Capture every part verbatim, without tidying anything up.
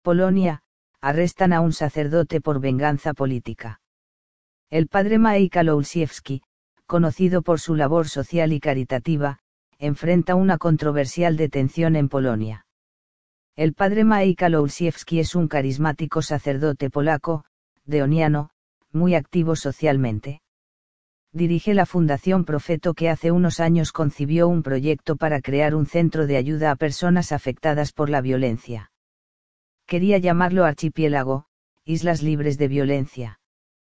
Polonia, arrestan a un sacerdote por venganza política. El padre Michał Olszewski, conocido por su labor social y caritativa, enfrenta una controversial detención en Polonia. El padre Michał Olszewski es un carismático sacerdote polaco, deoniano, muy activo socialmente. Dirige la Fundación Profeto, que hace unos años concibió un proyecto para crear un centro de ayuda a personas afectadas por la violencia. Quería llamarlo Archipiélago, Islas Libres de Violencia.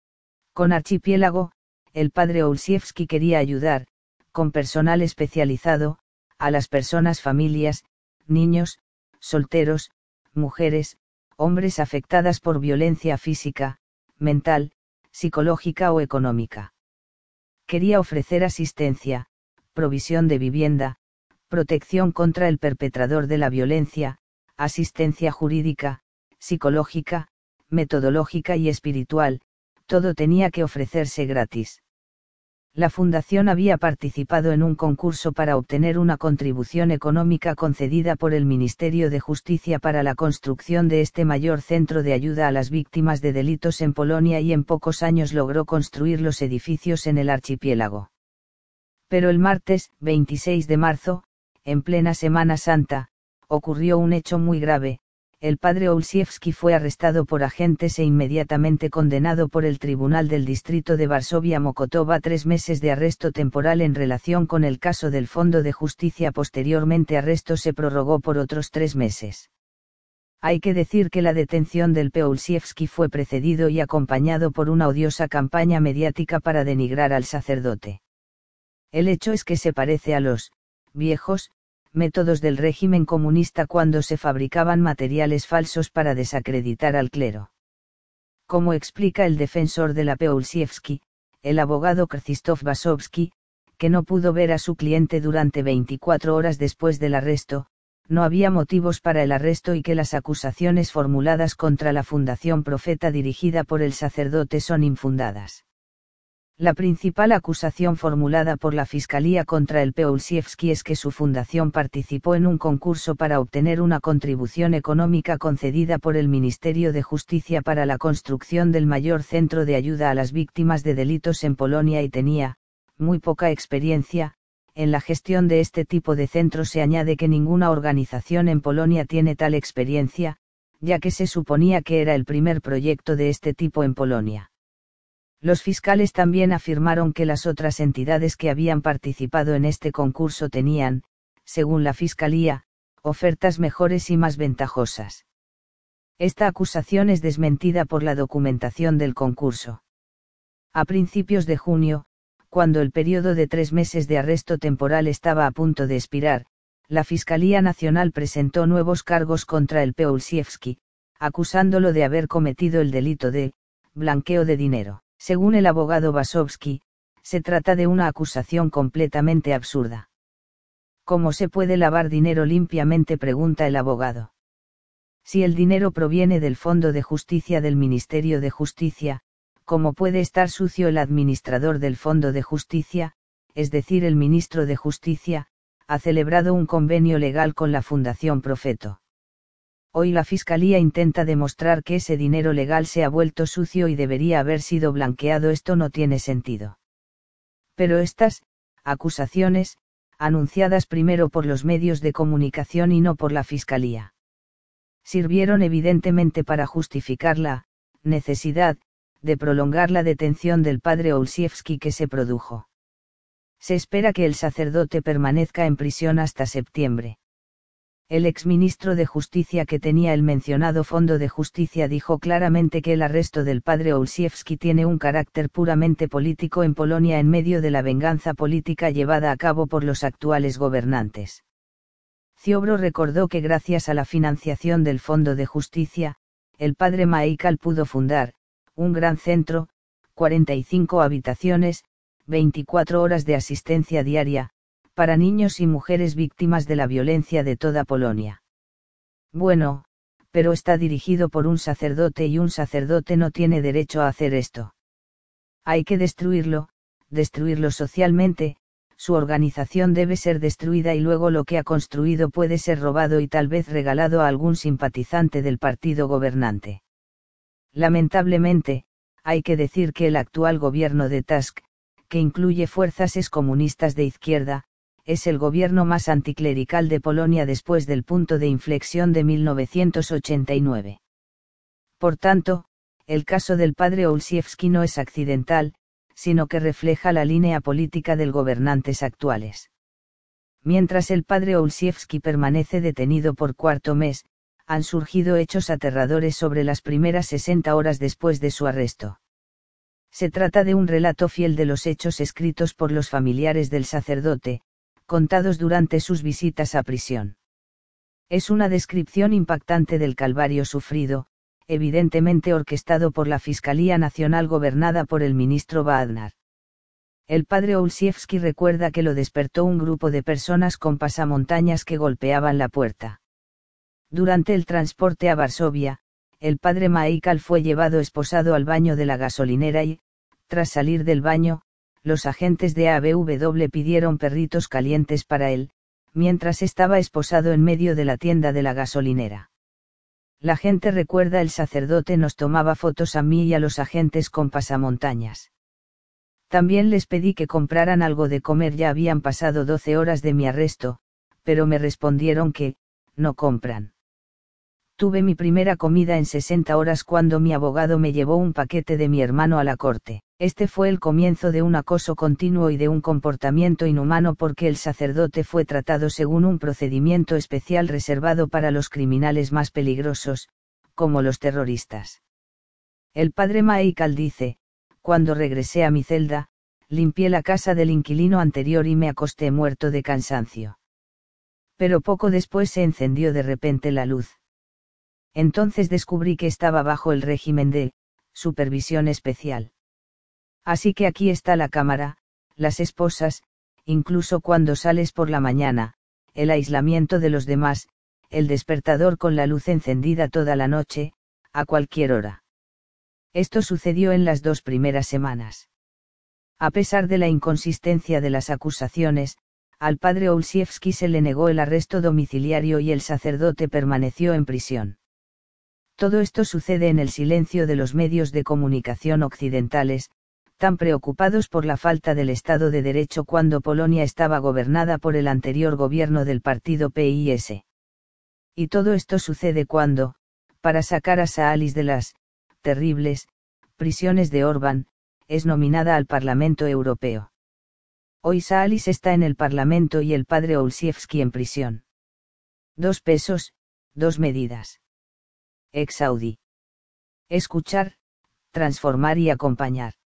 Con Archipiélago, el padre Olszewski quería ayudar, con personal especializado, a las personas, familias, niños, solteros, mujeres, hombres afectadas por violencia física, mental, psicológica o económica. Quería ofrecer asistencia, provisión de vivienda, protección contra el perpetrador de la violencia, asistencia jurídica, psicológica, metodológica y espiritual, todo tenía que ofrecerse gratis. La fundación había participado en un concurso para obtener una contribución económica concedida por el Ministerio de Justicia para la construcción de este mayor centro de ayuda a las víctimas de delitos en Polonia, y en pocos años logró construir los edificios en el archipiélago. Pero el martes, veintiséis de marzo, en plena Semana Santa, ocurrió un hecho muy grave. El padre Olszewski fue arrestado por agentes e inmediatamente condenado por el Tribunal del Distrito de Varsovia-Mokotów a tres meses de arresto temporal en relación con el caso del Fondo de Justicia. Posteriormente, arresto se prorrogó por otros tres meses. Hay que decir que la detención del padre Olszewski fue precedido y acompañado por una odiosa campaña mediática para denigrar al sacerdote. El hecho es que se parece a los viejos métodos del régimen comunista, cuando se fabricaban materiales falsos para desacreditar al clero. Como explica el defensor de la padre Olszewski, el abogado Krzysztof Wasowski, que no pudo ver a su cliente durante veinticuatro horas después del arresto, no había motivos para el arresto y que las acusaciones formuladas contra la Fundación Profeta dirigida por el sacerdote son infundadas. La principal acusación formulada por la Fiscalía contra el padre Olszewski es que su fundación participó en un concurso para obtener una contribución económica concedida por el Ministerio de Justicia para la construcción del mayor centro de ayuda a las víctimas de delitos en Polonia, y tenía muy poca experiencia en la gestión de este tipo de centros. Se añade que ninguna organización en Polonia tiene tal experiencia, ya que se suponía que era el primer proyecto de este tipo en Polonia. Los fiscales también afirmaron que las otras entidades que habían participado en este concurso tenían, según la Fiscalía, ofertas mejores y más ventajosas. Esta acusación es desmentida por la documentación del concurso. A principios de junio, cuando el periodo de tres meses de arresto temporal estaba a punto de expirar, la Fiscalía Nacional presentó nuevos cargos contra el padre Olszewski, acusándolo de haber cometido el delito de blanqueo de dinero. Según el abogado Wasowski, se trata de una acusación completamente absurda. ¿Cómo se puede lavar dinero limpiamente?, pregunta el abogado. Si el dinero proviene del Fondo de Justicia del Ministerio de Justicia, ¿cómo puede estar sucio el administrador del Fondo de Justicia, es decir, el ministro de Justicia? Ha celebrado un convenio legal con la Fundación Profeto. Hoy la Fiscalía intenta demostrar que ese dinero legal se ha vuelto sucio y debería haber sido blanqueado. Esto no tiene sentido. Pero estas acusaciones, anunciadas primero por los medios de comunicación y no por la Fiscalía, sirvieron evidentemente para justificar la necesidad de prolongar la detención del padre Olszewski que se produjo. Se espera que el sacerdote permanezca en prisión hasta septiembre. El exministro de Justicia que tenía el mencionado Fondo de Justicia dijo claramente que el arresto del padre Olszewski tiene un carácter puramente político en Polonia en medio de la venganza política llevada a cabo por los actuales gobernantes. Ziobro recordó que gracias a la financiación del Fondo de Justicia, el padre Michał pudo fundar un gran centro, cuarenta y cinco habitaciones, veinticuatro horas de asistencia diaria, para niños y mujeres víctimas de la violencia de toda Polonia. Bueno, pero está dirigido por un sacerdote y un sacerdote no tiene derecho a hacer esto. Hay que destruirlo, destruirlo socialmente, su organización debe ser destruida y luego lo que ha construido puede ser robado y tal vez regalado a algún simpatizante del partido gobernante. Lamentablemente, hay que decir que el actual gobierno de Tusk, que incluye fuerzas excomunistas de izquierda, es el gobierno más anticlerical de Polonia después del punto de inflexión de mil novecientos ochenta y nueve. Por tanto, el caso del padre Olsiewski no es accidental, sino que refleja la línea política de gobernantes actuales. Mientras el padre Olsiewski permanece detenido por cuarto mes, han surgido hechos aterradores sobre las primeras sesenta horas después de su arresto. Se trata de un relato fiel de los hechos escritos por los familiares del sacerdote, contados durante sus visitas a prisión. Es una descripción impactante del calvario sufrido, evidentemente orquestado por la Fiscalía Nacional gobernada por el ministro Wagner. El padre Olsiewski recuerda que lo despertó un grupo de personas con pasamontañas que golpeaban la puerta. Durante el transporte a Varsovia, el padre Michael fue llevado esposado al baño de la gasolinera y, tras salir del baño, los agentes de A B W pidieron perritos calientes para él, mientras estaba esposado en medio de la tienda de la gasolinera. La gente recuerda el sacerdote nos tomaba fotos a mí y a los agentes con pasamontañas. También les pedí que compraran algo de comer, ya habían pasado doce horas de mi arresto, pero me respondieron que, no compran. Tuve mi primera comida en sesenta horas cuando mi abogado me llevó un paquete de mi hermano a la corte. Este fue el comienzo de un acoso continuo y de un comportamiento inhumano porque el sacerdote fue tratado según un procedimiento especial reservado para los criminales más peligrosos, como los terroristas. El padre Michael dice, cuando regresé a mi celda, limpié la casa del inquilino anterior y me acosté muerto de cansancio. Pero poco después se encendió de repente la luz. Entonces descubrí que estaba bajo el régimen de supervisión especial. Así que aquí está la cámara, las esposas, incluso cuando sales por la mañana, el aislamiento de los demás, el despertador con la luz encendida toda la noche, a cualquier hora. Esto sucedió en las dos primeras semanas. A pesar de la inconsistencia de las acusaciones, al padre Olsiewski se le negó el arresto domiciliario y el sacerdote permaneció en prisión. Todo esto sucede en el silencio de los medios de comunicación occidentales, tan preocupados por la falta del Estado de Derecho cuando Polonia estaba gobernada por el anterior gobierno del partido P I S. Y todo esto sucede cuando, para sacar a Saalis de las terribles prisiones de Orbán, es nominada al Parlamento Europeo. Hoy Saalis está en el Parlamento y el padre Olsiewski en prisión. Dos pesos, dos medidas. Ex Audi. Escuchar, transformar y acompañar.